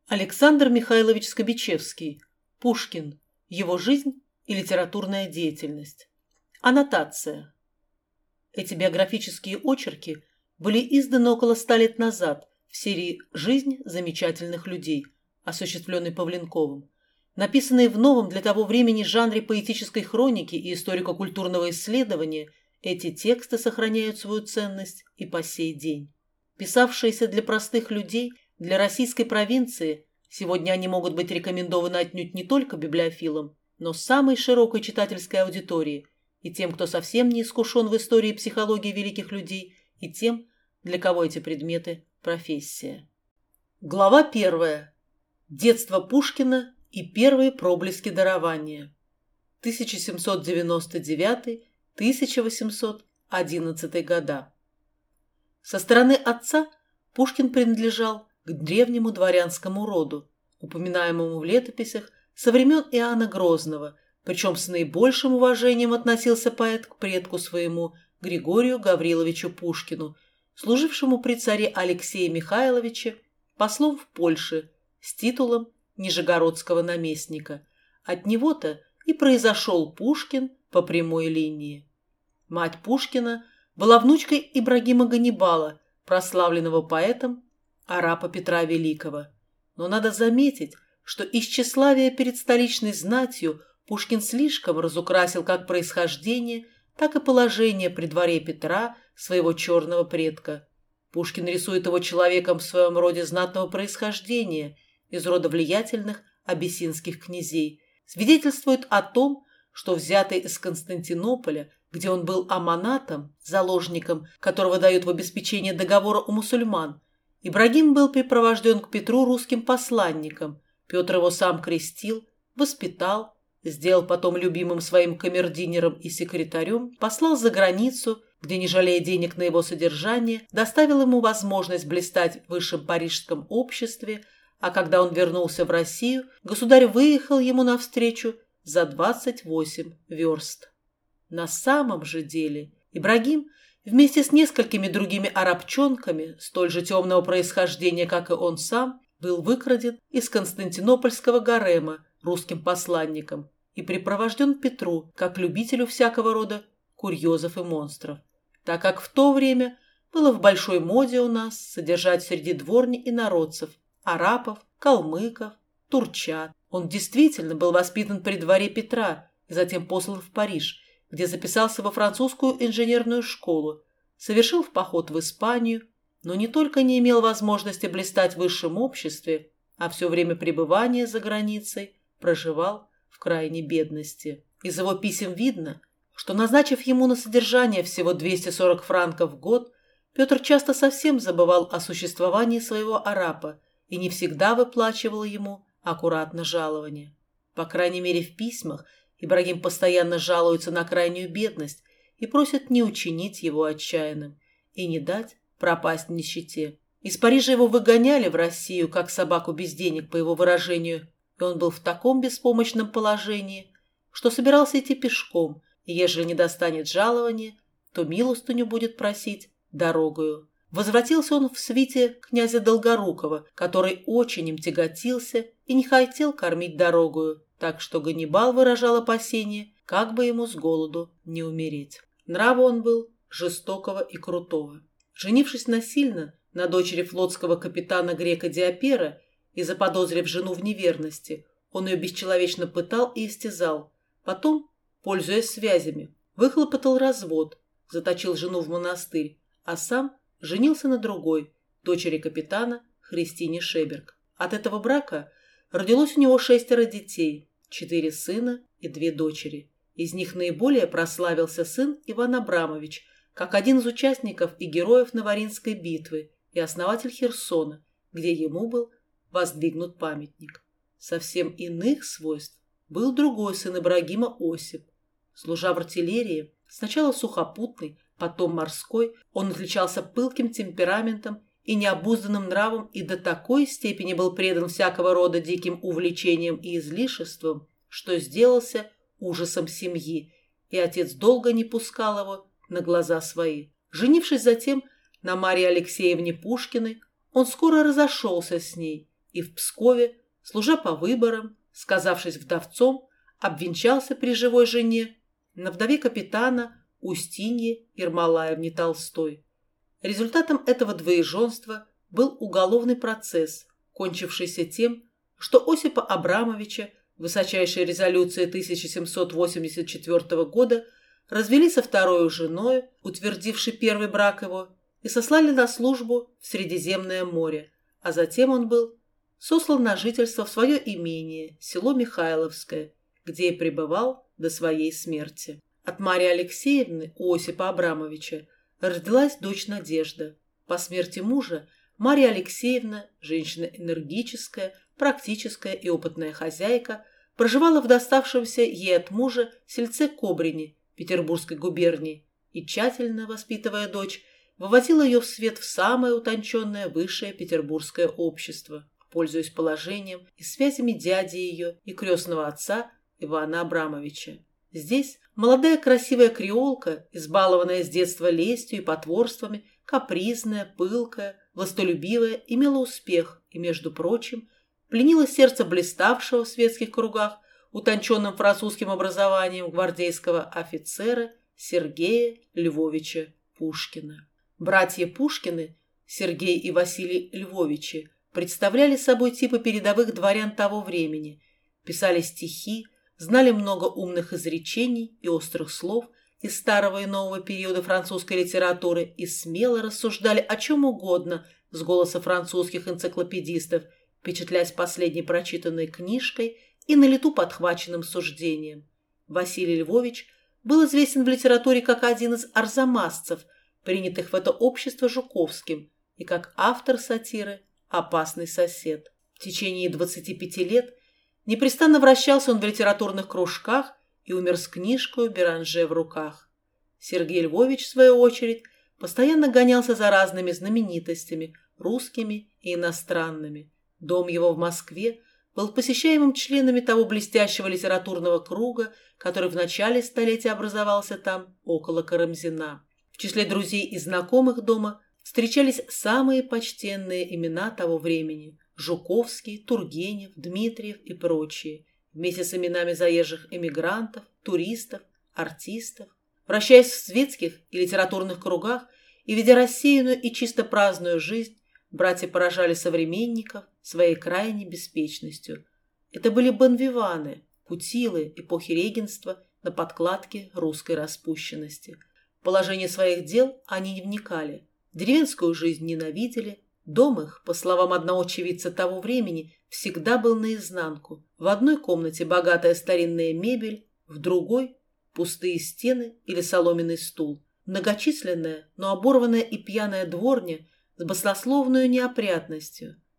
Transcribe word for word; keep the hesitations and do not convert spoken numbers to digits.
Александр Михайлович Скобичевский. Пушкин. Его жизнь и литературная деятельность. Аннотация. Эти биографические очерки были изданы около ста лет назад в серии «Жизнь замечательных людей», осуществленной Павленковым. Написанные в новом для того времени жанре поэтической хроники и историко-культурного исследования, эти тексты сохраняют свою ценность и по сей день. Писавшиеся для простых людей, для российской провинции, сегодня они могут быть рекомендованы отнюдь не только библиофилам, но самой широкой читательской аудитории и тем, кто совсем не искушен в истории и психологии великих людей, и тем, для кого эти предметы – профессия. Глава первая. Детство Пушкина и первые проблески дарования. тысяча семьсот девяносто девятый — тысяча восемьсот одиннадцатый года. Со стороны отца Пушкин принадлежал к древнему дворянскому роду, упоминаемому в летописях со времен Иоанна Грозного, причем с наибольшим уважением относился поэт к предку своему Григорию Гавриловичу Пушкину, служившему при царе Алексее Михайловиче послом в Польше с титулом нижегородского наместника. От него-то и произошел Пушкин по прямой линии. Мать Пушкина была внучкой Ибрагима Ганнибала, прославленного поэтом арапа Петра Великого. Но надо заметить, что из тщеславия перед столичной знатью Пушкин слишком разукрасил как происхождение, так и положение при дворе Петра, своего черного предка. Пушкин рисует его человеком в своем роде знатного происхождения, из рода влиятельных абиссинских князей, свидетельствует о том, что взятый из Константинополя, где он был аманатом, заложником, которого дают в обеспечение договора у мусульман, Ибрагим был припровожден к Петру русским посланником. Петр его сам крестил, воспитал, сделал потом любимым своим камердинером и секретарем, послал за границу, где, не жалея денег на его содержание, доставил ему возможность блистать в высшем парижском обществе, а когда он вернулся в Россию, государь выехал ему навстречу за двадцать восемь верст. На самом же деле Ибрагим вместе с несколькими другими арабчонками, столь же темного происхождения, как и он сам, был выкраден из константинопольского гарема русским посланником и припровожден Петру как любителю всякого рода курьезов и монстров, так как в то время было в большой моде у нас содержать среди дворни инородцев, арапов, калмыков, турчат. Он действительно был воспитан при дворе Петра и затем послан в Париж, где записался во французскую инженерную школу, совершил в поход в Испанию, но не только не имел возможности блистать в высшем обществе, а все время пребывания за границей проживал в крайней бедности. Из его писем видно, что, назначив ему на содержание всего двести сорок франков в год, Петр часто совсем забывал о существовании своего арапа и не всегда выплачивал ему аккуратно жалование. По крайней мере, в письмах Ибрагим постоянно жалуется на крайнюю бедность и просит не учинить его отчаянным и не дать пропасть в нищете. Из Парижа его выгоняли в Россию, как собаку без денег, по его выражению, и он был в таком беспомощном положении, что собирался идти пешком, и ежели не достанет жалования, то милостыню будет просить дорогою. Возвратился он в свите князя Долгорукова, который очень им тяготился и не хотел кормить дорогою, так что Ганнибал выражал опасение, как бы ему с голоду не умереть. Нрава он был жестокого и крутого. Женившись насильно на дочери флотского капитана грека Диопера и заподозрив жену в неверности, он ее бесчеловечно пытал и истязал. Потом, пользуясь связями, выхлопотал развод, заточил жену в монастырь, а сам женился на другой, дочери капитана Христине Шеберг. От этого брака родилось у него шестеро детей, четыре сына и две дочери. Из них наиболее прославился сын Иван Абрамович, как один из участников и героев Новоринской битвы и основатель Херсона, где ему был воздвигнут памятник. Совсем иных свойств был другой сын Ибрагима Осип. Служа в артиллерии, сначала сухопутный, потом морской, он отличался пылким темпераментом и необузданным нравом и до такой степени был предан всякого рода диким увлечениям и излишествам, что сделался ужасом семьи, и отец долго не пускал его на глаза свои. Женившись затем на Марье Алексеевне Пушкиной, он скоро разошелся с ней и в Пскове, служа по выборам, сказавшись вдовцом, обвенчался при живой жене на вдове капитана Устинье Ермолаевне Толстой. Результатом этого двоеженства был уголовный процесс, кончившийся тем, что Осипа Абрамовича высочайшей резолюцией тысяча семьсот восемьдесят четвёртого года развели со второй женой, утвердившей первый брак его, и сослали на службу в Средиземное море, а затем он был сослан на жительство в свое имение, село Михайловское, где и пребывал до своей смерти. От Марии Алексеевны у Осипа Абрамовича родилась дочь Надежда. По смерти мужа Мария Алексеевна, женщина энергическая, практическая и опытная хозяйка, проживала в доставшемся ей от мужа сельце Кобрине Петербургской губернии и, тщательно воспитывая дочь, выводила ее в свет в самое утонченное высшее петербургское общество, пользуясь положением и связями дяди ее и крестного отца Ивана Абрамовича. Здесь молодая красивая креолка, избалованная с детства лестью и потворствами, капризная, пылкая, властолюбивая, имела успех и, между прочим, пленила сердце блиставшего в светских кругах утонченным французским образованием гвардейского офицера Сергея Львовича Пушкина. Братья Пушкины, Сергей и Василий Львовичи, представляли собой типы передовых дворян того времени, писали стихи, знали много умных изречений и острых слов из старого и нового периода французской литературы и смело рассуждали о чем угодно с голоса французских энциклопедистов, впечатляясь последней прочитанной книжкой и на лету подхваченным суждением. Василий Львович был известен в литературе как один из арзамасцев, принятых в это общество Жуковским, и как автор сатиры «Опасный сосед». В течение двадцати пяти лет непрестанно вращался он в литературных кружках и умер с книжкой Беранже в руках. Сергей Львович, в свою очередь, постоянно гонялся за разными знаменитостями, русскими и иностранными. Дом его в Москве был посещаемым членами того блестящего литературного круга, который в начале столетия образовался там, около Карамзина. В числе друзей и знакомых дома встречались самые почтенные имена того времени – Жуковский, Тургенев, Дмитриев и прочие, вместе с именами заезжих эмигрантов, туристов, артистов. Вращаясь в светских и литературных кругах и ведя рассеянную и чисто праздную жизнь, братья поражали современников своей крайней беспечностью. Это были бонвиваны, кутилы эпохи регенства на подкладке русской распущенности. В положение своих дел они не вникали, деревенскую жизнь ненавидели, дом их, по словам одного очевидца того времени, всегда был наизнанку. В одной комнате богатая старинная мебель, в другой – пустые стены или соломенный стул. Многочисленная, но оборванная и пьяная дворня с баснословной неопрятностью.